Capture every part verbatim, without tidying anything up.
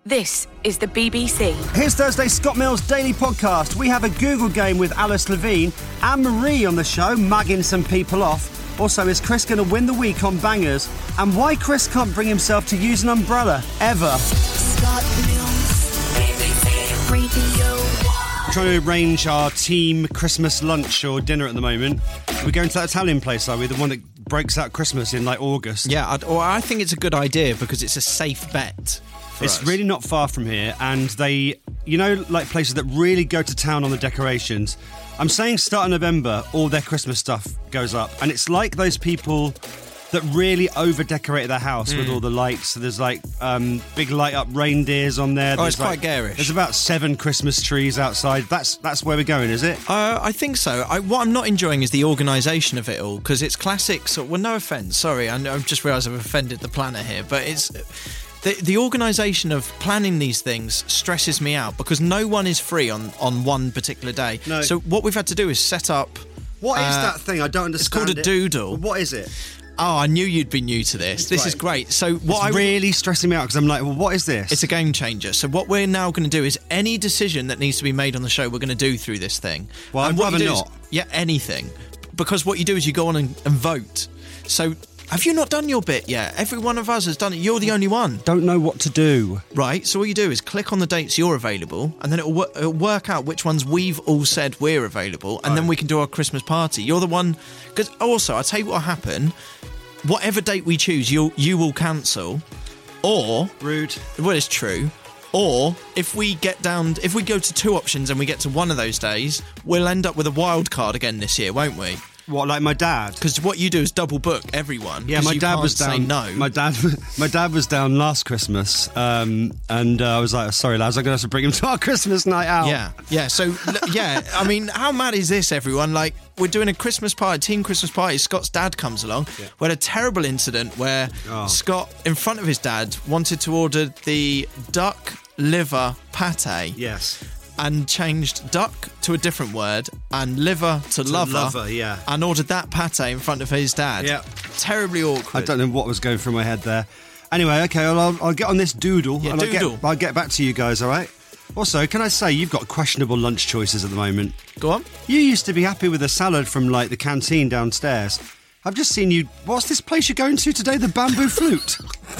This is the B B C. Here's Thursday Scott Mills' daily podcast. We have a Google game with Alice Levine, Anne-Marie on the show, mugging some people off. Also, is Chris going to win the week on Bangers? And why Chris can't bring himself to use an umbrella, ever. Scott Mills, B B C Radio one. Trying to arrange our team Christmas lunch or dinner at the moment. We're going to that Italian place, are we? The one that breaks out Christmas in, like, August. Yeah, I'd, or I think it's a good idea because it's a safe bet. It's us. really not far from here, and they, you know, like places that really go to town on the decorations. I'm saying start of November, all their Christmas stuff goes up, and it's like those people that really over-decorated their house mm. with all the lights. So there's like um, big light-up reindeers on there. Oh, there's it's like, quite garish. There's about seven Christmas trees outside. That's that's where we're going, is it? Uh, I think so. I, what I'm not enjoying is the organisation of it all, because it's classic. So, well, no offence, sorry, I, I've just realised I've offended the planner here, but it's. The, the organisation of planning these things stresses me out because no one is free on, on one particular day. No. So what we've had to do is set up... What is uh, that thing? I don't understand. It's called a it. doodle. What is it? Oh, I knew you'd be new to this. This is great. So what it's I really stressing me out because I'm like, well, what is this? It's a game changer. So what we're now going to do is any decision that needs to be made on the show, we're going to do through this thing. Well, and I'd what rather you do is- not. yeah, anything. Because what you do is you go on and, and vote. So... Have you not done your bit yet? Every one of us has done it. You're the only one. Don't know what to do. Right, so all you do is click on the dates you're available, and then it'll, wor- it'll work out which ones we've all said we're available, and oh. then we can do our Christmas party. You're the one... Because also, I'll tell you what will happen. Whatever date we choose, you'll, you will cancel. Or... Rude. Well, it's true. Or, if we get down... If we go to two options and we get to one of those days, we'll end up with a wild card again this year, won't we? What, like my dad? Because what you do is double book everyone. Yeah, my you dad can't was down. Say no. My dad, my dad was down last Christmas, um, and uh, I was like, oh, "Sorry, lads, I'm going to have to bring him to our Christmas night out." Yeah, yeah. So, yeah, I mean, how mad is this, everyone? Like, we're doing a Christmas party, team Christmas party. Scott's dad comes along. Yeah. We had a terrible incident where oh. Scott, in front of his dad, wanted to order the duck liver pate. Yes. And changed duck to a different word and liver to, to lover, lover, yeah. and ordered that pate in front of his dad. Yeah. Terribly awkward. I don't know what was going through my head there. Anyway, okay, well, I'll, I'll get on this doodle, yeah, and doodle. I'll, get, I'll get back to you guys, all right? Also, can I say, you've got questionable lunch choices at the moment. Go on. You used to be happy with a salad from, like, the canteen downstairs. I've just seen you... What's this place you're going to today, the Bamboo Flute?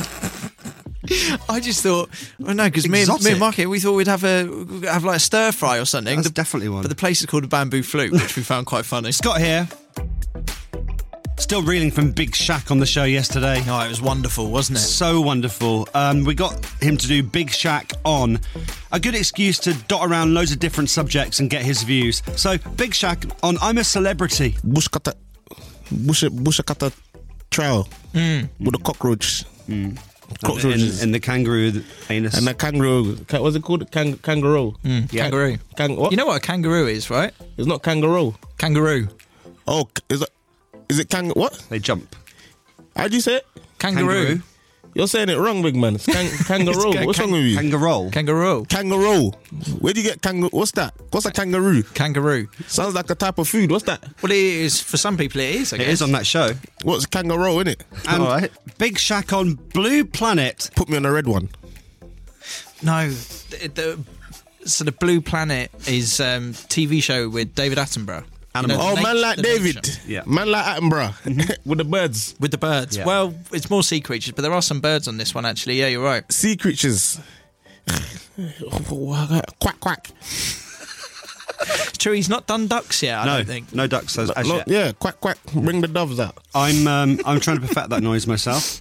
I just thought, well, no, because me, and- me and Marky, we thought we'd have a have like a stir fry or something. That's the, definitely one. But the place is called a Bamboo Flute, which we found quite funny. Scott here. Still reeling from Big Shaq on the show yesterday. Oh, it was wonderful, wasn't it? So wonderful. Um, we got him to do Big Shaq on. A good excuse to dot around loads of different subjects and get his views. So, Big Shaq on I'm a Celebrity. Bushkata, bush, Bushkata trial mm. with a cockroach. Mm. And, and the kangaroo anus. And the kangaroo. What's it called? Kang- kangaroo. Mm. Yeah. Kangaroo. Kang- what? You know what a kangaroo is, right? It's not kangaroo. Kangaroo. Oh, is it? Is it kang? What? They jump. How'd you say it? Kangaroo. kangaroo. You're saying it wrong, big man. It's kang- kangaroo. it's What's kang- wrong with you? Kangaroo. Kangaroo. Kangaroo. Where do you get kangaroo? What's that? What's a kangaroo? Kangaroo. Sounds like a type of food. What's that? Well, it is for some people. It is. I it guess. is on that show. What's kangaroo, innit? And all right. Big Shaq on Blue Planet. Put me on the red one. No. The, the, so the Blue Planet is um, T V show with David Attenborough. Animal. You know, oh, nat- man like David. Nature. Yeah. Man like Attenborough. With the birds. With the birds. Yeah. Well, it's more sea creatures, but there are some birds on this one, actually. Yeah, you're right. Sea creatures. Quack, quack. It's true, he's not done ducks yet, I no, don't think. No ducks as, as no, yet. Yeah, quack, quack. Bring the doves out. I'm, um, I'm trying to perfect that noise myself.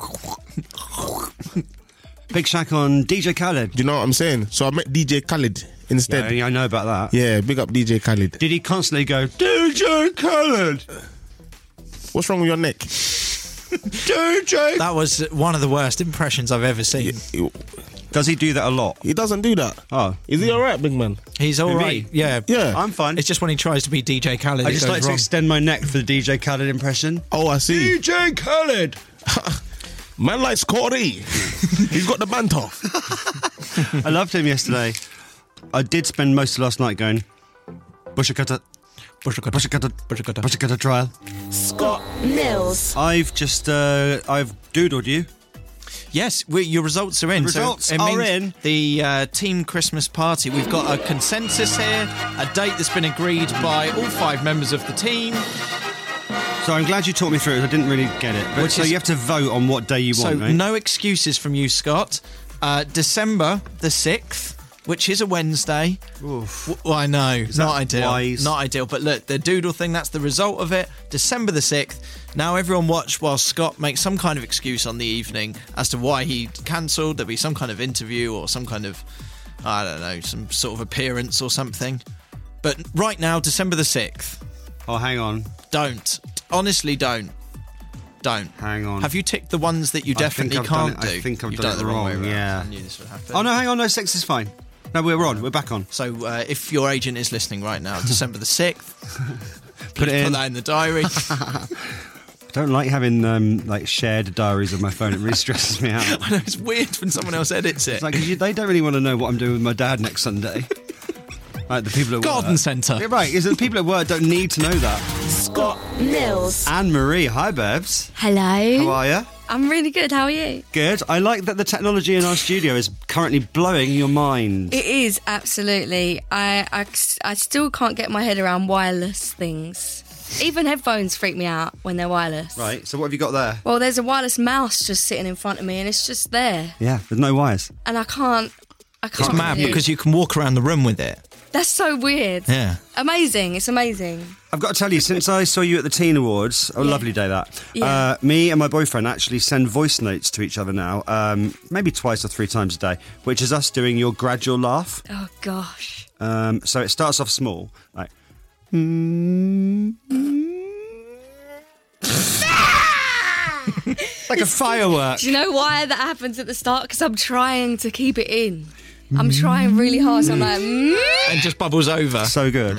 Big Shaq on D J Khaled. Do you know what I'm saying? So I met D J Khaled instead. Yeah, I know about that. Yeah, big up D J Khaled. Did he constantly go, D J Khaled? What's wrong with your neck? D J. That was one of the worst impressions I've ever seen. He, Does he do that a lot? he doesn't do that. Oh. Is he alright, big man? He's all Who, me? right. Yeah. Yeah. I'm fine. It's just when he tries to be D J Khaled, I it just goes like to wrong. extend my neck for the D J Khaled impression. Oh, I see. D J Khaled. Man like Scotty. He's got the banter. I loved him yesterday. I did spend most of last night going, Bushakata, Bushakata, Bushakata, Bushakata, Bushakata trial. Scott Mills. I've just, uh, I've doodled you. Yes, we, your results are in. The results so it are means in. The uh, team Christmas party. We've got a consensus here, a date that's been agreed by all five members of the team. So I'm glad you talked me through it. I didn't really get it. But Which so is- you have to vote on what day you So want, mate. no excuses from you, Scott. Uh, December the sixth, which is a Wednesday. Oof. W- Well, I know, that not ideal. wise? Not ideal. But look, the doodle thing, that's the result of it. December the sixth. Now everyone watch while Scott makes some kind of excuse on the evening as to why he cancelled. There'll be some kind of interview or some kind of, I don't know, some sort of appearance or something. But right now, December the sixth. Oh, hang on. Don't. Honestly, don't. Don't. Hang on. Have you ticked the ones that you I think definitely I've done can't it- I do? think I've You've done it the wrong, way wrong, around. yeah. I knew this would happen. Oh, no, hang on. No, six is fine. No, we're on. We're back on. So uh, if your agent is listening right now, December the sixth, Put it in. put that in the diary. I don't like having um, like shared diaries of my phone. It really stresses me out. I know, it's weird when someone else edits it. It's like 'cause you, they don't really want to know what I'm doing with my dad next Sunday. Like the people at Garden work. centre. Yeah, right. Is the people at work don't need to know that. Scott Mills. Anne Marie, hi, Babs. Hello. How are you? I'm really good. How are you? Good. I like that the technology in our studio is currently blowing your mind. It is, absolutely. I, I, I still can't get my head around wireless things. Even headphones freak me out when they're wireless. Right. So what have you got there? Well, there's a wireless mouse just sitting in front of me and it's just there. Yeah. There's no wires. And I can't... I can't It's mad really- because you can walk around the room with it. That's so weird. Yeah. Amazing. It's amazing. I've got to tell you, since I saw you at the Teen Awards, oh, Yeah. lovely day that. Yeah. Uh, me and my boyfriend actually send voice notes to each other now, um, maybe twice or three times a day, which is us doing your gradual laugh. Oh, gosh. Um, so it starts off small, like. like a firework. Do you know why that happens at the start? Because I'm trying to keep it in. I'm trying really hard. So I'm like, mm. And just bubbles over. So good.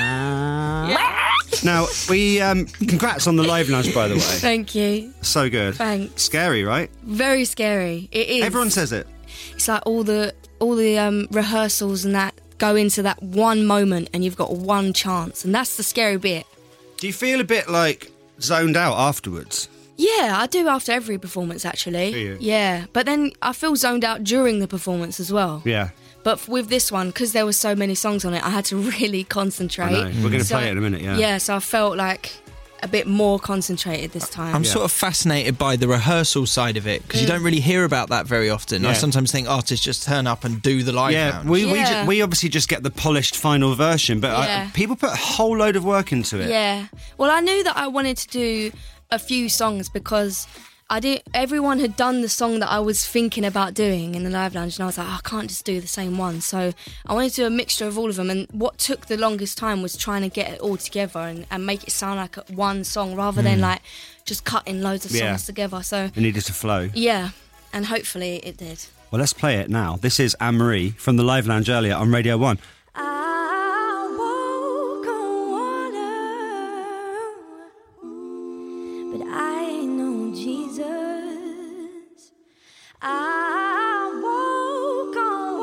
Now, we um, congrats on the live lounge, by the way. Thank you. So good. Thanks. Scary, right? Very scary. It is. Everyone says it. It's like all the all the um, rehearsals and that go into that one moment, and you've got one chance, and that's the scary bit. Do you feel a bit like zoned out afterwards? Yeah, I do after every performance, actually. Do you? Yeah, but then I feel zoned out during the performance as well. Yeah. But f- with this one, because there were so many songs on it, I had to really concentrate. I know. We're going to So- play it in a minute, yeah. Yeah, so I felt like a bit more concentrated this time. I'm Yeah. sort of fascinated by the rehearsal side of it because you don't really hear about that very often. I Yeah. sometimes think artists just turn up and do the live Yeah, lounge. we we, Yeah. ju- we obviously just get the polished final version, but Yeah. uh, people put a whole load of work into it. Yeah. Well, I knew that I wanted to do a few songs because I did. Everyone had done the song that I was thinking about doing in the live lounge, and I was like, oh, I can't just do the same one. So I wanted to do a mixture of all of them. And what took the longest time was trying to get it all together and, and make it sound like a, one song rather than like just cutting loads of songs Yeah. together. So It needed to flow. yeah, and hopefully it did. Well, let's play it now. This is Anne Marie from the live lounge earlier on Radio One. I walk on water, but I ain't no Jesus. I walk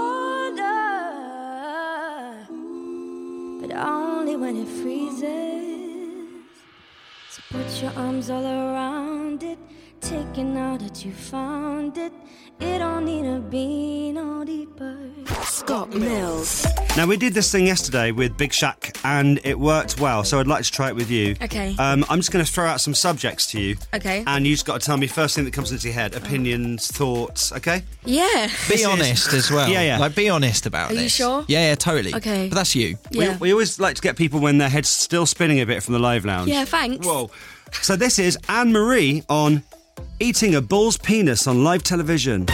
on water, but only when it freezes. So put your arms all around it, taking now that you found it. It don't need to be no deeper. Scott Mills. Now, we did this thing yesterday with Big Shaq, and it worked well, so I'd like to try it with you. Okay. Um, I'm just going to throw out some subjects to you. Okay. And you just got to tell me first thing that comes into your head. Opinions, thoughts, okay? Yeah. Be This is- honest as well. Yeah, yeah. Like, be honest about Are this. you sure? Yeah, yeah, totally. Okay. But that's you. Yeah. We, we always like to get people when their head's still spinning a bit from the live lounge. Yeah, thanks. Whoa. So this is Anne Marie on eating a bull's penis on live television.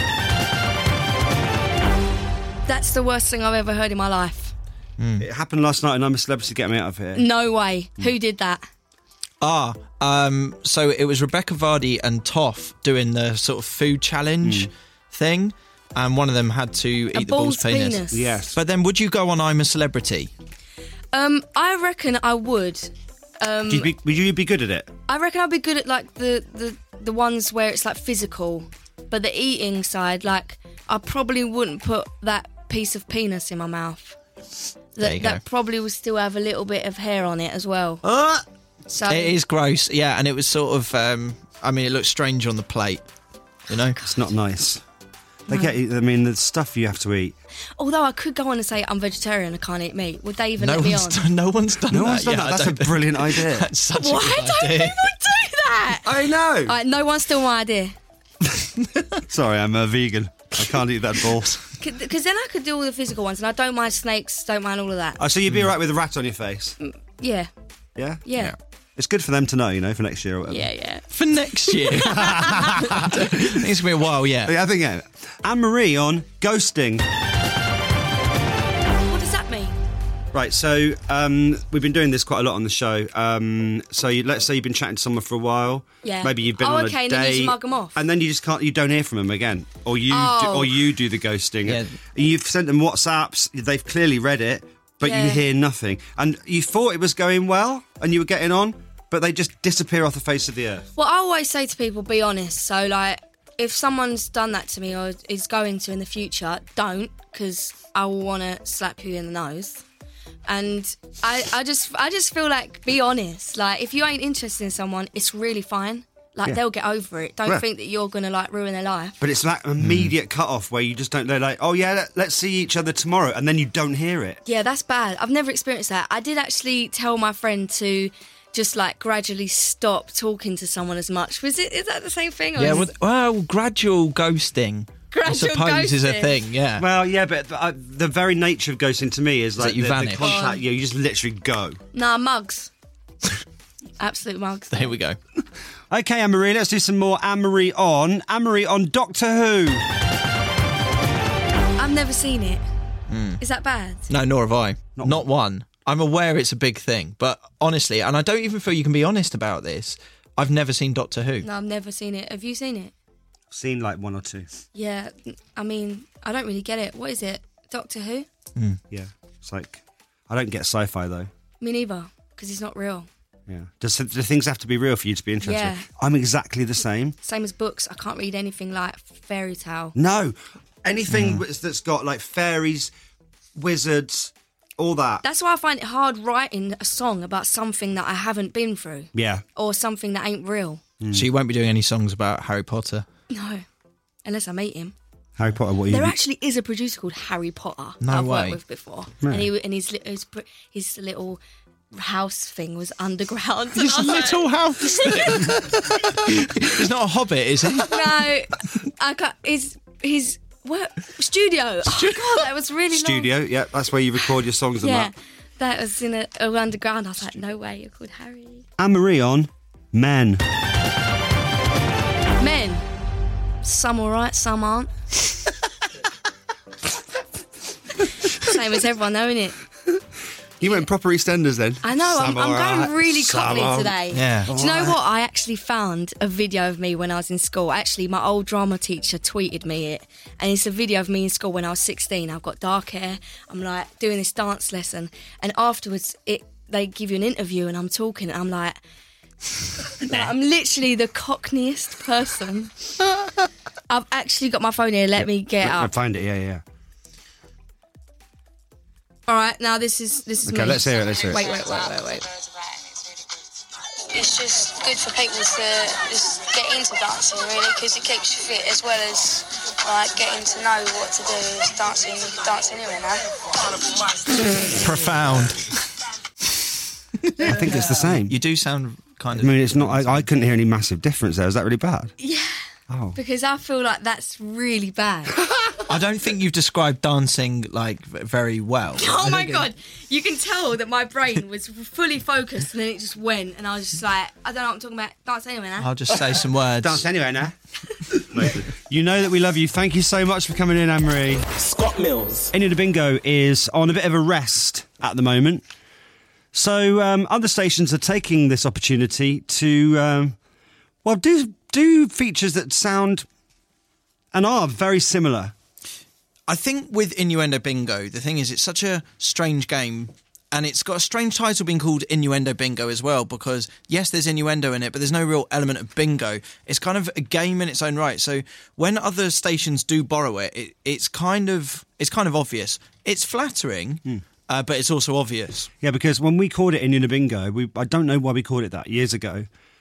That's the worst thing I've ever heard in my life. It happened last night and I'm a celebrity, get me out of here. No way. Who did that? Ah, um, so it was Rebecca Vardy and Toff doing the sort of food challenge thing, and one of them had to eat A the bull's bull's penis. penis. Yes. But then, would you go on I'm a Celebrity? Um, I reckon I would. Um, Do you be, would you be good at it? I reckon I'd be good at like the, the the ones where it's like physical, but the eating side, like I probably wouldn't put that piece of penis in my mouth. There you That, go. that probably would still have a little bit of hair on it as well. So It is gross, yeah, and it was sort of, um, I mean, it looked strange on the plate. You know, It's not nice. They get. I mean, the stuff you have to eat. Although I could go on and say I'm vegetarian, I can't eat meat. Would they even no let me one's on? done, no one's done No that. one's done yet. that. I That's a don't think- brilliant idea. That's such a Why good don't idea. people do that? I know. All right, no one stole my idea. Sorry, I'm a vegan. I can't eat that ball. Because then I could do all the physical ones, and I don't mind snakes, don't mind all of that. Oh, so you'd be alright with a rat on your face? Yeah, Yeah. yeah, It's good for them to know, you know, for next year or whatever. yeah, yeah. For next year. I don't- I think it's going to be a while, yeah. Yeah, I think yeah. Anne-Marie on ghosting. What does that mean? Right, so um, we've been doing this quite a lot on the show. Um, so you, let's say you've been chatting to someone for a while. Yeah. Maybe you've been Oh, on okay, a and date. then you just mug 'em off. And then you just can't. You don't hear from them again, or you, do, Oh. or you do the ghosting. Yeah. You've sent them WhatsApps. They've clearly read it, but Yeah. you hear nothing. And you thought it was going well, and you were getting on, but they just disappear off the face of the earth. Well, I always say to people, be honest. So, like, if someone's done that to me or is going to in the future, don't, because I will want to slap you in the nose. And I, I just, I just feel like, be honest. Like, if you ain't interested in someone, it's really fine. Like, Yeah. they'll get over it. Don't Yeah. think that you're gonna like ruin their life. But it's that immediate cut off where you just don't know, like, oh yeah, let, let's see each other tomorrow, and then you don't hear it. Yeah, that's bad. I've never experienced that. I did actually tell my friend to just like gradually stop talking to someone as much. Was it? Is that the same thing? Or Yeah, is- well, well, gradual ghosting, I Gradual suppose, is a ghosting. thing, yeah. Well, yeah, but uh, the very nature of ghosting to me is like that you the, the vanish. contact. Yeah, you just literally go. Nah, mugs. Absolute mugs. Here we go. Okay, Anne-Marie, let's do some more Anne-Marie on. Anne-Marie on Doctor Who. I've never seen it. Is that bad? No, nor have I. Not, one. I'm aware it's a big thing, but honestly, and I don't even feel you can be honest about this, I've never seen Doctor Who. No, I've never seen it. Have you seen it? I've seen like one or two. Yeah. I mean, I don't really get it. What is it? Doctor Who? Yeah, it's like I don't get sci-fi though. Me neither, because it's not real. Yeah, does do things have to be real for you to be interested? Yeah. I'm exactly the same. Same as books. I can't read anything like fairy tale. No, anything w- that's got like fairies, wizards, all that. That's why I find it hard writing a song about something that I haven't been through Yeah. or something that ain't real. So you won't be doing any songs about Harry Potter? No, unless I meet him. Harry Potter. What are you? There actually is a producer called Harry Potter No that I've way. worked with before, and he and his li- his, pr- his little house thing was underground. And I was like, Little house thing. He's not a hobbit, is he? no, I got his his what studio. Oh god, that was really long. Studio. Yeah, that's where you record your songs and Yeah, that. that was in a, a underground. I was like, no way, you're called Harry. Anne-Marie on Men. Men, some alright, some aren't. Same as everyone, though, innit? You went proper EastEnders then. I know, I'm, Some I'm alright, going really some cockney aren't. today. Yeah. Do you know what? I actually found a video of me when I was in school. Actually, my old drama teacher tweeted me it. And it's a video of me in school when I was sixteen. I've got dark hair. I'm like doing this dance lesson. And afterwards, it they give you an interview and I'm talking and I'm like, like, I'm literally the cockneyest person. I've actually got my phone here. Let me get I up. find it. Yeah, yeah. All right, now this is this is Okay, me. let's hear it. Let's hear it. Wait, wait, wait, wait, wait. It's just good for people to just get into dancing, really, because it keeps you fit as well as like getting to know what to do is dancing. You can dance anywhere now. Profound. I think it's the same. You do sound kind I of... mean, it's not. I, I couldn't hear any massive difference there. Is that really bad? Yeah. Oh. Because I feel like that's really bad. I don't think you've described dancing, like, v- very well. Oh I my think it- god! You can tell that my brain was fully focused, and then it just went, and I was just like, I don't know what I'm talking about. Dance anyway now. I'll just say some words. Dance anyway now. You know that we love you. Thank you so much for coming in, Anne-Marie. Scott Mills. India Bingo is on a bit of a rest at the moment. So um, other stations are taking this opportunity to, um, well, do do features that sound and are very similar. I think with Innuendo Bingo, the thing is, it's such a strange game, and it's got a strange title being called Innuendo Bingo as well, because yes, there's innuendo in it, but there's no real element of bingo. It's kind of a game in its own right. So when other stations do borrow it, it it's kind of it's kind of obvious. It's flattering, uh, but it's also obvious. Yeah, because when we called it India Bingo, we I don't know why we called it that years ago,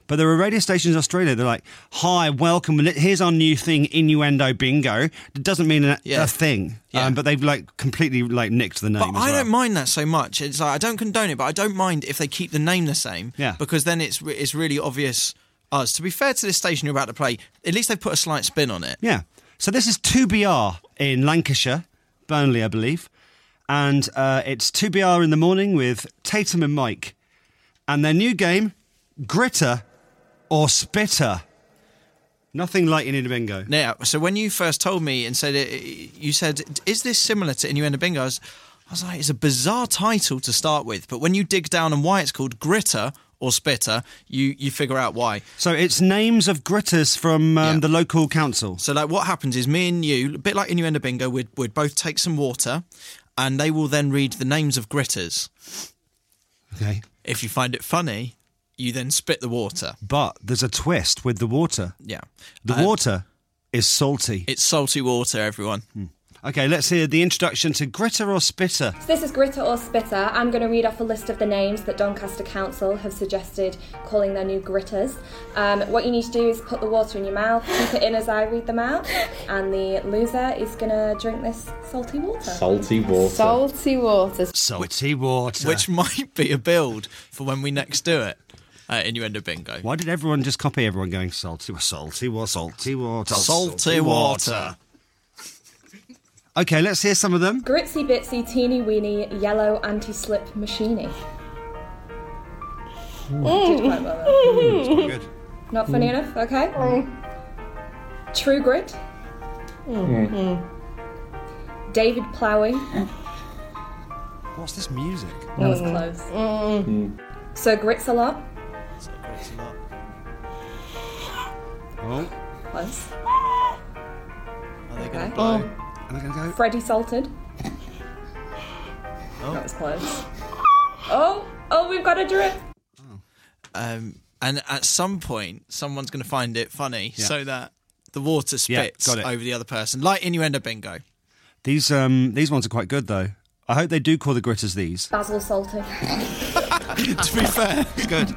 But there are radio stations in Australia. They're like, "Hi, welcome. Here's our new thing, Innuendo Bingo." It doesn't mean a, Yeah. a thing, Yeah. um, but they've like completely like nicked the name. But as I well. don't mind that so much. It's like I don't condone it, but I don't mind if they keep the name the same. Yeah. Because then it's re- it's really obvious. Us. To be fair to this station you're about to play, at least they've put a slight spin on it. Yeah. So this is two B R in Lancashire, Burnley, I believe. And uh, it's two B R in the morning with Tatum and Mike. And their new game, Gritter or Spitter. Nothing like Innuendo Bingo. Now, so when you first told me and said it, you said, is this similar to Innuendo Bingo? I was, I was like, it's a bizarre title to start with. But when you dig down on why it's called Gritter or Spitter, you, you figure out why. So it's names of gritters from um, Yeah. the local council. So like what happens is me and you, a bit like Innuendo Bingo, we'd, we'd both take some water and they will then read the names of gritters. Okay. If you find it funny, you then spit the water. But there's a twist with the water. Yeah. The Uh, water is salty. It's salty water, everyone. Okay, let's hear the introduction to Gritter or Spitter. So this is Gritter or Spitter. I'm going to read off a list of the names that Doncaster Council have suggested calling their new gritters. Um, what you need to do is put the water in your mouth, keep it in as I read them out, and the loser is going to drink this salty water. Salty water. Salty water. Salty water. Which might be a build for when we next do it. Uh, Innuendo Bingo. Why did everyone just copy everyone going salty, salty, water, salty water, Salty water. Okay, let's hear some of them. Gritsy Bitsy Teeny Weeny Yellow Anti-Slip Machini. Did quite well there. It's quite good. Not funny enough? Okay. True Grit. David Plowie. What's this music? That was close. So Grits a Lot. Oh, Close. Are they going Okay. to blow? am I going to go? Freddie Salted. That was close. Oh, oh, we've got a drip. Um, and at some point, someone's going to find it funny Yeah. so that the water Yeah, spits got it. over the other person, like Innuendo Bingo. These um these ones are quite good though. I hope they do call the gritters these. Basil Salted. To be fair, good.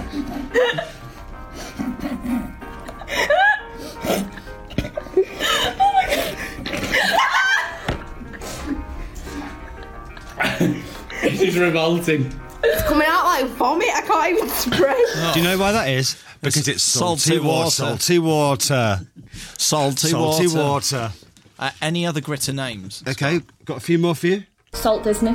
This is revolting. It's coming out like vomit. I can't even spray. Do you know why that is? Because it's, salty, salty water. water. Salty water. Salty, Salty water. water. Uh, any other gritter names? Okay, got a few more for you. Salt Disney.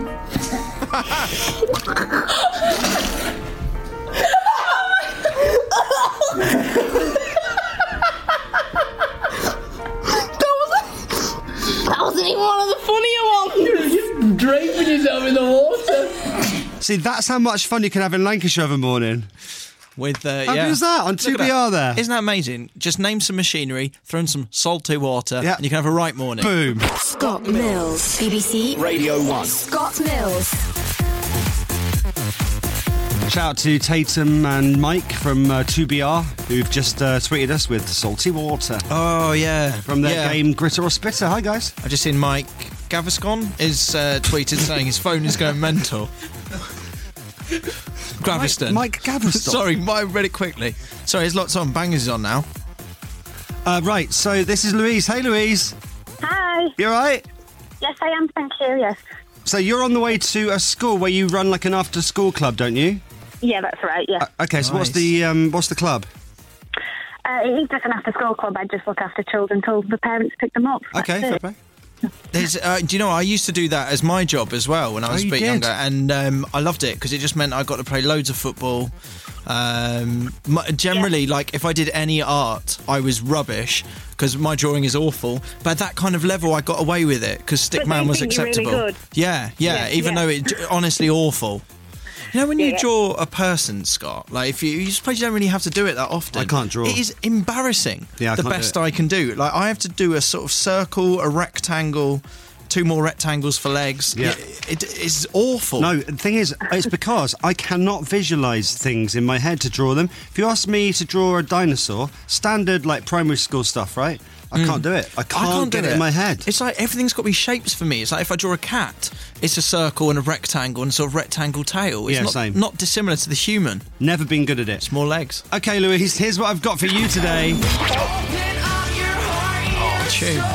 That wasn't even one of the funnier ones. Just draping yourself in the water. See, that's how much fun you can have in Lancashire of a morning. With uh, How yeah. good is that? On Look two at B R there. Isn't that amazing? Just name some machinery, throw in some salty water, Yeah. and you can have a right morning. Boom. Scott Mills. B B C Radio one. Scott Mills. Shout out to Tatum and Mike from uh, two B R who've just uh, tweeted us with salty water Oh yeah, from their yeah. game Gritter or Spitter. Hi guys. I've just seen Mike Gaviscon is uh, tweeted saying his phone is going mental. Graviston. Mike, Mike Gaviston. Sorry, I read it quickly. Sorry, there's lots on. Bangers is on now. Uh, right, so this is Louise. Hey Louise. Hi. You alright? Yes, I am. Thank you. Yes. So you're on the way to a school where you run like an after school club, don't you? Yeah, that's right. Yeah. Uh, okay, so what's Nice. the um, what's the club? Uh, it is just an after-school club. I just look after children until the parents pick them up. That's Okay, fair it. play. There's, uh, do you know, I used to do that as my job as well when I was Oh, a you bit did? younger, and um, I loved it because it just meant I got to play loads of football. Um, m- generally, like if I did any art, I was rubbish because my drawing is awful. But at that kind of level, I got away with it because But Stickman they was think you're really acceptable. good. Yeah, yeah, Yeah, even yeah. though it honestly awful. You know, when you Yeah. draw a person, Scott, like if you, you suppose you don't really have to do it that often. I can't draw. It is embarrassing. Yeah, I the can't do best it. I can do. Like I have to do a sort of circle, a rectangle, two more rectangles for legs. Yeah. It, it is awful. No, the thing is, it's because I cannot visualise things in my head to draw them. If you ask me to draw a dinosaur, standard like primary school stuff, right? I can't do it. I can't, do get it in my head. It's like everything's got to be shapes for me. It's like if I draw a cat, it's a circle and a rectangle and a sort of rectangle tail. It's Yeah, not, same. not dissimilar to the human. Never been good at it. It's more legs. Okay, Louise, here's what I've got for you today. Oh, tune.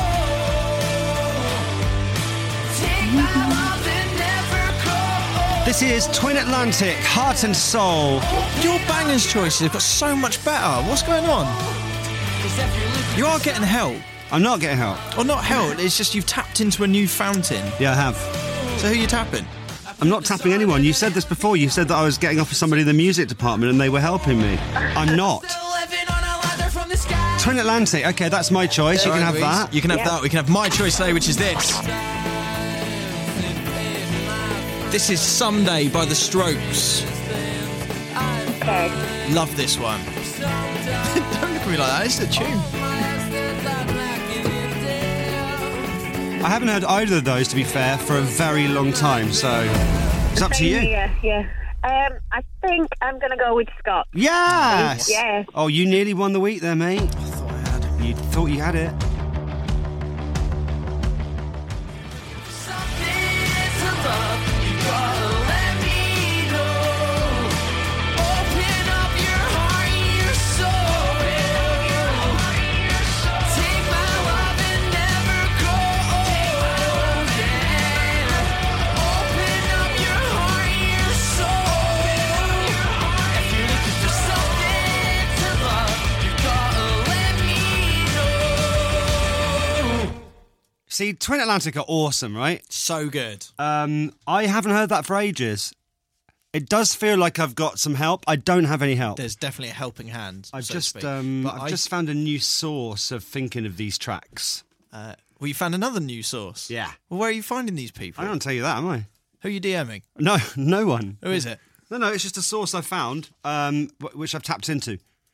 This is Twin Atlantic, Heart and Soul. Your bangers choices have got so much better. What's going on? You are getting help. I'm not getting help. Or not help, it's just you've tapped into a new fountain. Yeah, I have. So who are you tapping? I'm not tapping anyone. You said this before. You said that I was getting off with somebody in the music department and they were helping me. I'm not. Twin Atlantic. Okay, that's my choice. You can have that. You can have that. We can have my choice today, which is this. This is Someday by The Strokes. Okay. Love this one. Don't look at me like that. It's a tune. I haven't heard either of those, to be fair, for a very long time, so it's up to you. Yeah, yeah. Um, I think I'm going to go with Scott. Yes! Yes. Oh, you nearly won the week there, mate. I thought I had it. You thought you had it. See, Twin Atlantic are awesome, right? So good. Um, I haven't heard that for ages. It does feel like I've got some help. I don't have any help. There's definitely a helping hand. I've so to just, speak. um, But I've I- just found a new source of thinking of these tracks. Uh, well, you found another new source. Yeah. Well, where are you finding these people? I don't tell you that, am I? Who are you DMing? No, no one. Who is it? No, no, it's just a source I found, um, wh- which I've tapped into.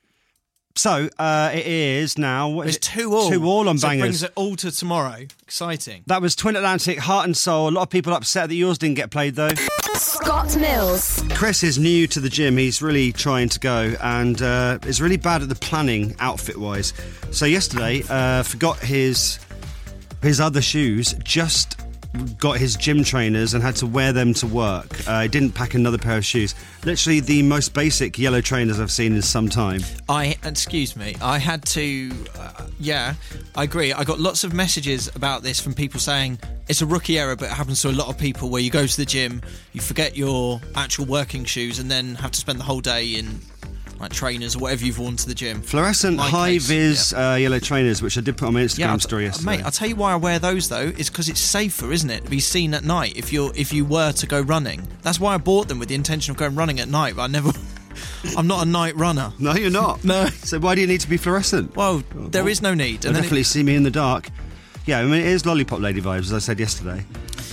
So uh, it is now. What is It's it? two all. Two all on so it bangers. brings it all to tomorrow. Exciting. That was Twin Atlantic, Heart and Soul. A lot of people upset that yours didn't get played though. Scott Mills. Chris is new to the gym. He's really trying to go and uh, is really bad at the planning outfit-wise. So yesterday, uh, forgot his his other shoes. Just got his gym trainers and had to wear them to work. Uh, he didn't pack another pair of shoes. Literally the most basic yellow trainers I've seen in some time. I excuse me. I had to. Uh, yeah, I agree. I got lots of messages about this from people saying it's a rookie error, but it happens to a lot of people where you go to the gym, you forget your actual working shoes, and then have to spend the whole day in like trainers or whatever you've worn to the gym. Fluorescent My high case, vis yeah. uh, yellow trainers, which I did put on my Instagram Yeah, I'll- story yesterday. mate. I'll tell you why I wear those though. Is because it's safer, isn't it, to be seen at night if you're if you were to go running. That's why I bought them with the intention of going running at night. But I never. I'm not a night runner. No, you're not. No. So why do you need to be fluorescent? Well, there is no need. They'll And then definitely it, see me in the dark. Yeah, I mean, it is Lollipop Lady vibes, as I said yesterday.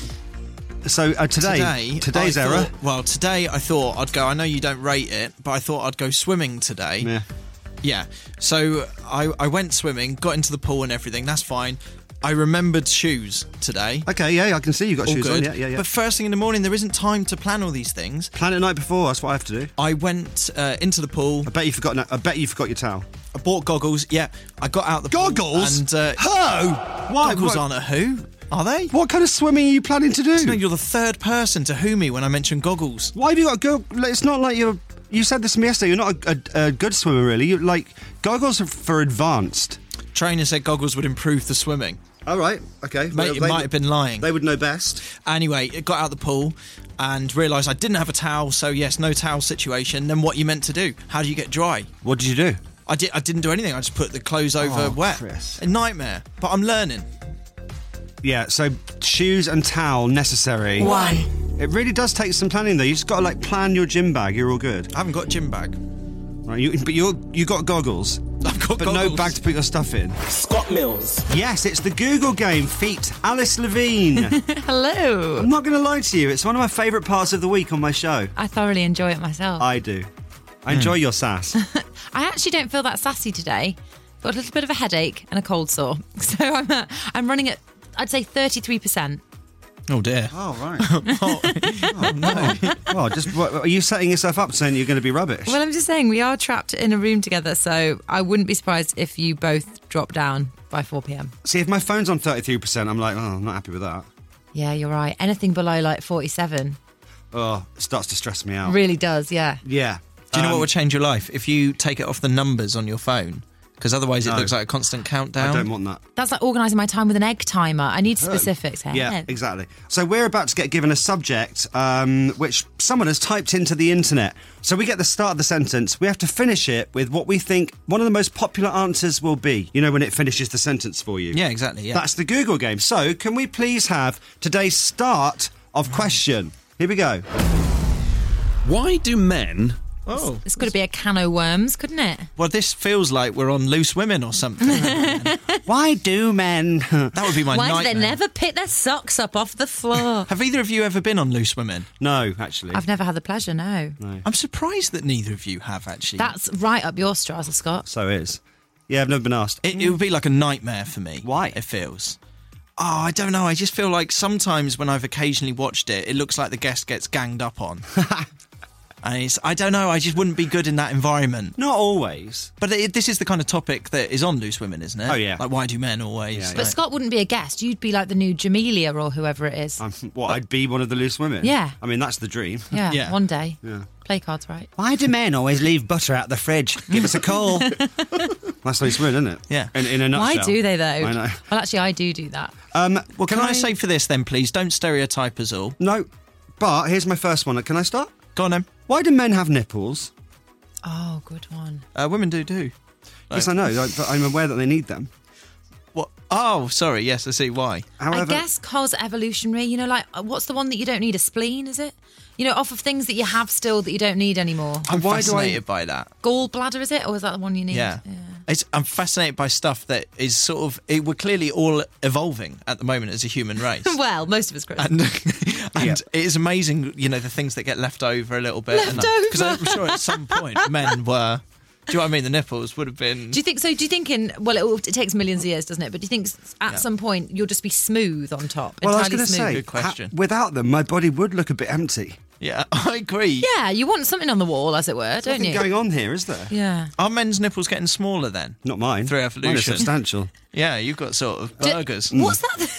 So uh, today, today, today's I error. thought- well, today I thought I'd go. I know you don't rate it, but I thought I'd go swimming today. Yeah. Yeah. So I, I went swimming, got into the pool and everything. That's fine. I remembered shoes today. Okay, yeah, I can see you got All shoes good. on. Yeah, yeah, yeah. But first thing in the morning, there isn't time to plan all these things. Plan it night before. That's what I have to do. I went uh, into the pool. I bet you forgot. I bet you forgot your towel. I bought goggles. Yeah, I got out the pool Goggles? and uh, Who? Why? goggles What- aren't a who, are they? What kind of swimming are you planning to do? No, you're the third person to who me when I mention goggles. Why have you got go? It's not like you're. You said this to me yesterday. You're not a, a, a good swimmer, really. You like goggles are for advanced. Trainer said goggles would improve the swimming. All right. Okay. Mate, Well, it they- might have been lying. They would know best. Anyway, it got out the pool and realised I didn't have a towel, so yes, no towel situation. Then what you meant to do? How do you get dry? What did you do? I did. I didn't do anything. I just put the clothes over Oh, wet. Chris. A nightmare. But I'm learning. Yeah. So shoes and towel necessary. One. It really does take some planning, though. You just got to like plan your gym bag. You're all good. I haven't got a gym bag. Right. You, but you you got goggles. I've got But goggles. no bag to put your stuff in. Scott Mills. Yes, it's the Google game. Feat Alice Levine. Hello. I'm not going to lie to you. It's one of my favourite parts of the week on my show. I thoroughly enjoy it myself. I do. I enjoy your sass. I actually don't feel that sassy today. Got a little bit of a headache and a cold sore. So I'm uh, I'm running at, I'd say, thirty-three percent. Oh dear. Oh, right. oh, no. Well, just what, are you setting yourself up saying you're going to be rubbish? Well, I'm just saying we are trapped in a room together, so I wouldn't be surprised if you both drop down by four p.m. See, if my phone's on thirty-three percent, I'm like, oh, I'm not happy with that. Yeah, you're right. Anything below like forty-seven Oh, it starts to stress me out. really does, yeah. Yeah. Do you know Um, what would change your life? If you take it off the numbers on your phone. Because otherwise it No. looks like a constant countdown. I don't want that. That's like organising my time with an egg timer. I need specifics here. Yeah, exactly. So we're about to get given a subject um, which someone has typed into the internet. So we get the start of the sentence. We have to finish it with what we think one of the most popular answers will be. You know, when it finishes the sentence for you. Yeah, exactly. Yeah. That's the Google game. So can we please have today's start of question? Here we go. Why do men... Oh. This could be a can of worms, couldn't it? Well, this feels like we're on Loose Women or something. Why do men... That would be my Why nightmare. do they never pick their socks up off the floor? Have either of you ever been on Loose Women? No, actually. I've never had the pleasure, no. No. I'm surprised that neither of you have, actually. That's right up your straws, Scott. So it is. Yeah, I've never been asked. It, it would be like a nightmare for me. Why? It feels. Oh, I don't know. I just feel like sometimes when I've occasionally watched it, it looks like the guest gets ganged up on. And it's, I don't know, I just wouldn't be good in that environment. Not always. But it, this is the kind of topic that is on Loose Women, isn't it? Oh, yeah. Like, why do men always... Yeah, But like- Scott wouldn't be a guest. You'd be like the new Jamelia or whoever it is. I'm, what, I'd be one of the loose women? Yeah. I mean, that's the dream. yeah, yeah. one day. Yeah. Play cards right. Why do men always leave butter out the fridge? Give us a call. That's loose women, isn't it? Yeah. In, in a nutshell. Why do they, though? I know. Well, actually, I do do that. Um, Well, can, I... say for this then, please, don't stereotype us all. No. But here's my first one. Can I start? Go on then. Why do men have nipples? Oh, good one. Uh, women do do. Yes, I know. I- But I'm aware that they need them. What? Oh, sorry. Yes, I see why. However, I guess cause evolutionary, you know, like, uh, what's the one that you don't need? A spleen, is it? You know, off of things that you have still that you don't need anymore. I'm why do I- fascinated by that. Gallbladder, is it? Or is that the one you need? Yeah. It's, I'm fascinated by stuff that is sort of... It, we're clearly all evolving at the moment as a human race. Well, most of us, Chris. And, and Yeah. it is amazing, you know, the things that get left over a little bit. Left Because over. I'm sure at some point men were... Do you know what I mean? The nipples would have been... Do you think so? Do you think in well, it, will- it takes millions of years, doesn't it? But do you think s- at Yeah. some point you'll just be smooth on top? well, I was entirely going to smooth? say, Good question. ha- without them, my body would look a bit empty. Yeah, I agree. Yeah, you want something on the wall, as it were, don't Nothing you? going on here, is there? Yeah. Are men's nipples getting smaller then? Not mine. Through Mine are evolution. substantial. Yeah, you've got sort of Do- burgers. What's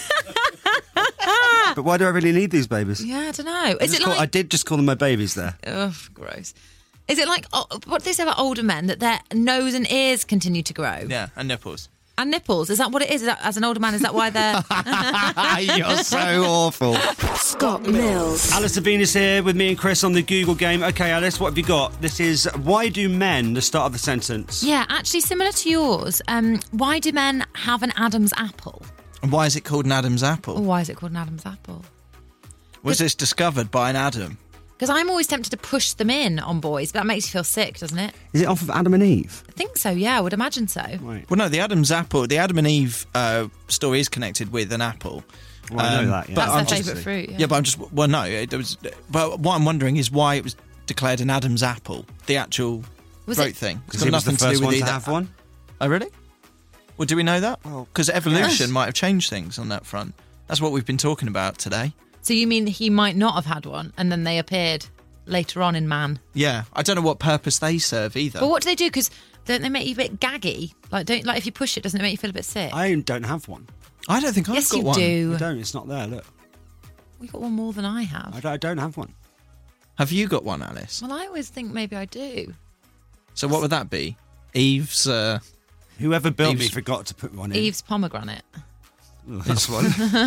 that? But why do I really need these babies? Yeah, I don't know. I, Is just it call- I like? did just call them my babies there. Ugh, gross. Is it like oh, what do they say about older men that their nose and ears continue to grow Yeah, and nipples. and nipples? Is that what it is? Is that, as an older man, is that why they're? You're so awful. Scott Mills. Alice Devine is here with me and Chris on the Google game. Okay, Alice, what have you got? This is why do men, the start of the sentence. Yeah, actually similar to yours. Um, why do men have an Adam's apple? And why is it called an Adam's apple? Or why is it called an Adam's apple? Was this discovered by an Adam? Because I'm always tempted to push them in on boys, but that makes you feel sick, doesn't it? Is it off of Adam and Eve? I think so, yeah, I would imagine so. Right. Well, no, the Adam's apple, the Adam and Eve uh, story is connected with an apple. Well, I know that, yeah. but That's I'm their just- favourite fruit, yeah. Yeah, but I'm just well, no, it was. But what I'm wondering is why it was declared an Adam's apple, the actual Was fruit it- thing. It's Because got he was the nothing to do first with one to either- have one. Oh, really? Well, do we know that? Well, Because evolution yes. might have changed things on that front. That's what we've been talking about today. So you mean he might not have had one, and then they appeared later on in man? Yeah, I don't know what purpose they serve either. But what do they do? Because don't they make you a bit gaggy? Like, don't like if you push it, doesn't it make you feel a bit sick? I don't have one. I don't think I've yes, got you one. do. I don't. It's not there. Look, We got one more than I have. I don't, I don't have one. Have you got one, Alice? Well, I always think maybe I do. So what would that be? Eve's. Uh, Whoever built me Eve's- forgot to put one in. Eve's pomegranate. Oh, that's one.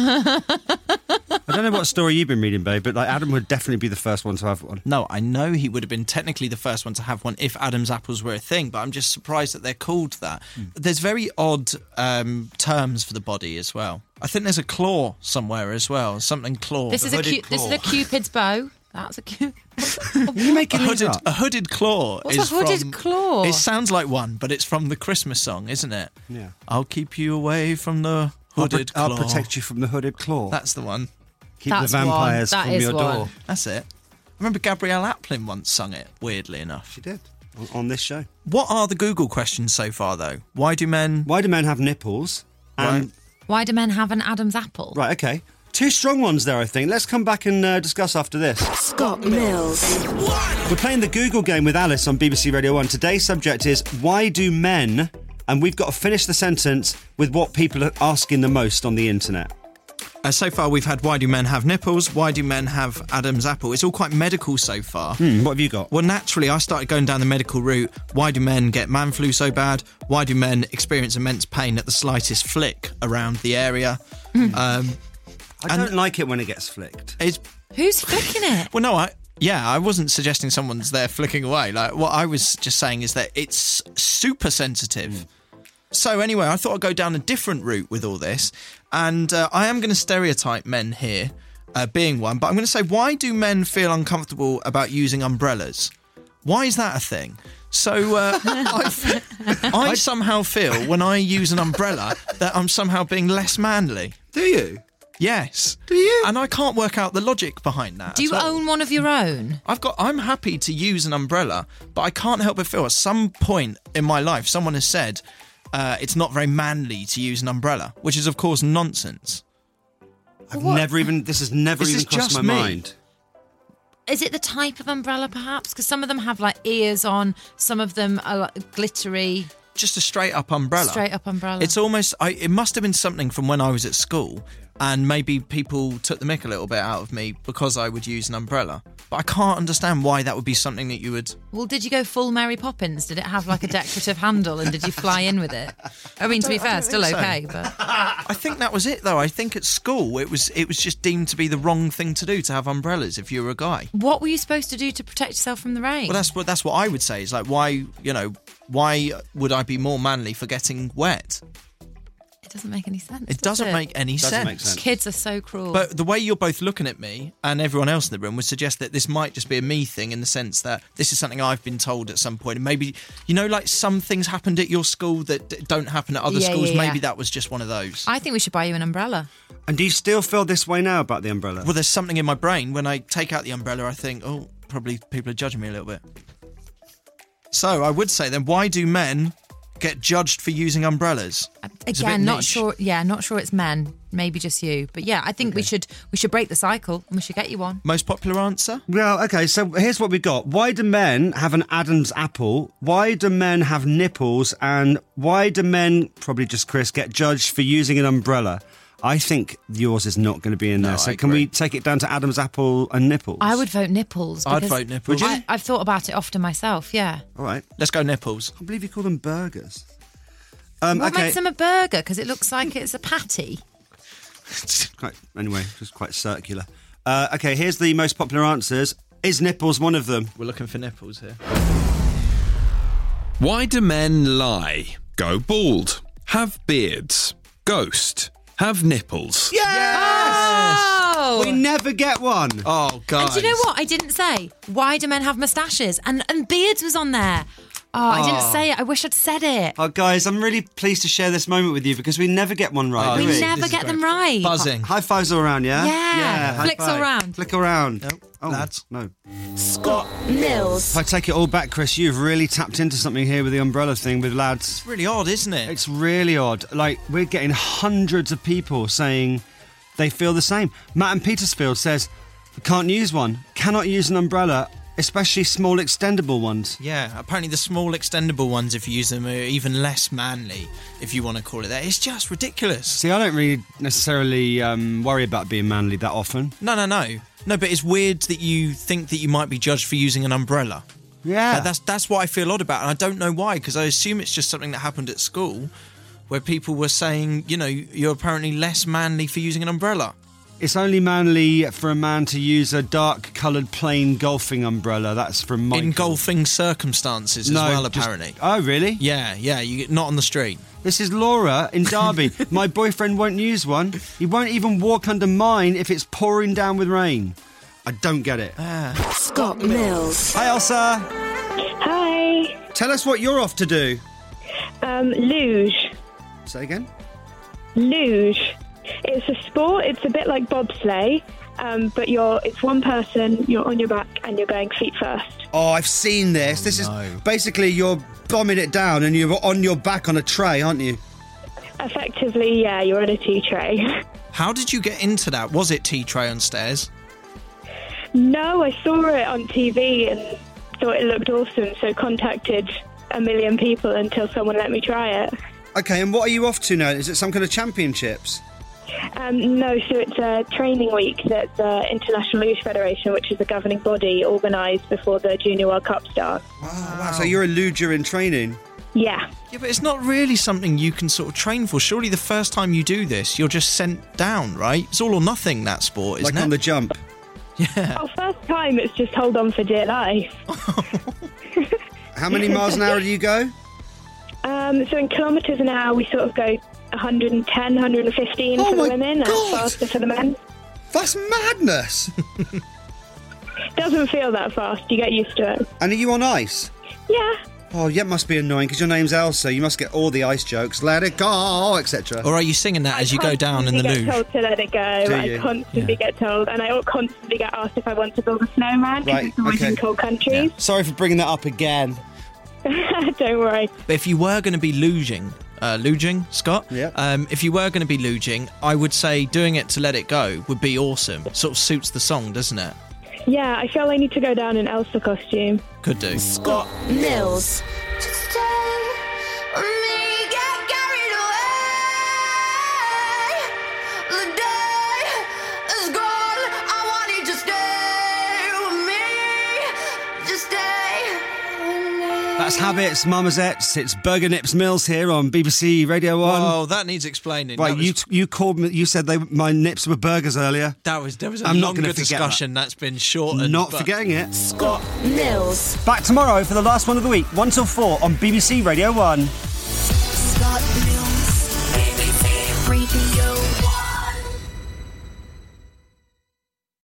I don't know what story you've been reading, babe, but like Adam would definitely be the first one to have one. no, I know he would have been technically the first one to have one if Adam's apples were a thing, but I'm just surprised that they're called that. Mm. There's very odd um, terms for the body as well. I think there's a claw somewhere as well, something claw. This is a hooded cu- this is a claw. Cupid's bow. That's a cu- Are you a making these hooded, up? a hooded claw. What's is a hooded from, claw? It sounds like one, but it's from the Christmas song, isn't it? Yeah. I'll keep you away from the I'll, hooded pro- claw. I'll protect you from the hooded claw. That's the one. Keep That's the vampires one. That from is your one. door. That's it. I remember Gabrielle Aplin once sung it, weirdly enough. She did on, on this show. What are the Google questions so far, though? Why do men... Why do men have nipples? And Right. Why do men have an Adam's apple? right, okay, two strong ones there. I think. Let's come back and uh, discuss after this. Scott Mills. We're playing the Google game with Alice on B B C Radio one. Today's subject is why do men and we've got to finish the sentence with what people are asking the most on the internet. Uh, so far, we've had why do men have nipples? Why do men have Adam's apple? It's all quite medical so far. Hmm, what have you got? Well, naturally, I started going down the medical route. Why do men get man flu so bad? Why do men experience immense pain at the slightest flick around the area? Mm. Um, I don't like it when it gets flicked. It's, Who's flicking it? well, no, I... Yeah, I wasn't suggesting someone's there flicking away. Like, what I was just saying is that it's super sensitive. Mm. So anyway, I thought I'd go down a different route with all this. And uh, I am going to stereotype men here, uh, being one. But I'm going to say, why do men feel uncomfortable about using umbrellas? Why is that a thing? So uh, I, I somehow feel when I use an umbrella that I'm somehow being less manly. Do you? Yes. Do you? And I can't work out the logic behind that. Do you at all. own one of your own? I've got. I'm happy to use an umbrella, but I can't help but feel at some point in my life someone has said uh, it's not very manly to use an umbrella, which is of course nonsense. I've What? never even. This has never This even is crossed just my me. mind. Is it the type of umbrella, perhaps? Because some of them have like ears on, some of them are like, glittery. Just a straight up umbrella. Straight up umbrella. It's almost. I, it must have been something from when I was at school, and maybe people took the mick a little bit out of me because I would use an umbrella. But I can't understand why that would be something that you would. Well, did you go full Mary Poppins? Did it have like a decorative handle, and did you fly in with it? I mean, to be don't- I fair, don't still think so. okay, but I think that was it, though. I think at school it was. It was just deemed to be the wrong thing to do to have umbrellas if you were a guy. what were you supposed to do to protect yourself from the rain? Well, that's what that's what I would say. Is like, why, you know, why would I be more manly for getting wet? It doesn't make any sense. It does doesn't it? make any Doesn't sense. make sense. Kids are so cruel. But the way you're both looking at me and everyone else in the room would suggest that this might just be a me thing in the sense that this is something I've been told at some point. And maybe, you know, like some things happened at your school that d- don't happen at other Yeah, schools. yeah, yeah. Maybe that was just one of those. I think we should buy you an umbrella. And do you still feel this way now about the umbrella? Well, there's something in my brain when I take out the umbrella, I think, oh, probably people are judging me a little bit. So I would say then, why do men get judged for using umbrellas? It's a bit Again, not niche. sure. Yeah, not sure it's men. Maybe just you. But yeah, I think we should we should break the cycle and we should get you one. Most popular answer? Well, okay, so here's what we got. Why do men have an Adam's apple? Why do men have nipples? And why do men, probably just Chris, get judged for using an umbrella? I think yours is not going to be in there. No, so I can agree. we take it down to Adam's apple and nipples? I would vote nipples. I'd because vote nipples. Would you? I, I've thought about it often myself. Yeah. All right. Let's go nipples. I can't believe you call them burgers. Um, What okay. makes them a burger? Because it looks like it's a patty. Quite, anyway, just quite circular. Uh, okay, here's the most popular answers. Is nipples one of them? We're looking for nipples here. Why do men lie? Go bald. Have beards. Ghost. Have nipples. Oh! We never get one. Oh, God. And do you know what I didn't say? Why do men have moustaches? And and beards was on there. Oh, I didn't Oh. say it. I wish I'd said it. Oh, guys, I'm really pleased to share this moment with you because we never get one right. Oh, do we we? never This is get them great. right. Buzzing. High fives all around, yeah? Yeah. high Flicks all five. round. Flick around. Nope. Oh, Lads. no. Scott Mills. If I take it all back, Chris, you've really tapped into something here with the umbrella thing with lads. It's really odd, isn't it? It's really odd. Like, we're getting hundreds of people saying they feel the same. Matt in Petersfield says, can't use one. Cannot use an umbrella, especially small extendable ones. Yeah, apparently the small extendable ones, if you use them, are even less manly, if you want to call it that. It's just ridiculous. See, I don't really necessarily um, worry about being manly that often. No, no, no. No, but it's weird that you think that you might be judged for using an umbrella. Yeah. Like, that's that's what I feel odd about, and I don't know why, because I assume it's just something that happened at school where people were saying, you know, you're apparently less manly for using an umbrella. It's only manly for a man to use a dark-coloured plain golfing umbrella. That's from Michael. In golfing circumstances as No, well, just- apparently. Oh, really? Yeah, yeah, you not on the street. This is Laura in Derby. My boyfriend won't use one. He won't even walk under mine if it's pouring down with rain. I don't get it. Scott Mills. Hi, Elsa. Hi. Tell us what you're off to do. Um, luge. Say again? Luge. It's a sport. It's a bit like bobsleigh, um, but you're it's one person. You're on your back and you're going feet first. Oh, I've seen this. This is basically you're bombing it down and you're on your back on a tray, aren't you? Effectively, yeah, you're on a tea tray. How did you get into that? Was it tea tray on stairs? No, I saw it on T V and thought it looked awesome, so contacted a million people until someone let me try it. Okay, and what are you off to now? Is it some kind of championships? Um, no, so it's a training week that the International Luge Federation, which is the governing body, organised before the Junior World Cup starts. Wow, wow. So you're a luger in training? Yeah. Yeah, but it's not really something you can sort of train for. Surely the first time you do this, you're just sent down, right? It's all or nothing, that sport, isn't like it? on the jump. Yeah. Oh, first time it's just hold on for dear life. How many miles an hour do you go? Um, so in kilometres an hour, we sort of go one ten, one fifteen Oh for the my women God. and faster for the men. That's madness. Doesn't feel that fast. You get used to it. And are you on ice? Yeah. Oh, yeah, it must be annoying because your name's Elsa. You must get all the ice jokes. Let it go, et cetera. Or are you singing that as you go down in the I luge? get told to let it go. Do I you? constantly get told, and I constantly get asked if I want to build a snowman because Right, it's always okay. in cold countries. Sorry for bringing that up again. Don't worry. But if you were going to be luging, uh, luging, Scott, yeah. um, if you were going to be luging, I would say doing it to Let It Go would be awesome. Sort of suits the song, doesn't it? Yeah, I feel I need to go down in Elsa costume. Could do. Scott Mills. That's Habits, Marmosettes. It's Burger Nips Mills here on B B C Radio One. Oh, that needs explaining. Right, That was- you you called me. You said they my nips were burgers earlier. That was there was a I'm not longer going to forget discussion that. that's been shortened. Not but- forgetting it. Scott Mills. Back tomorrow for the last one of the week, one till four on B B C Radio One. Scott Mills.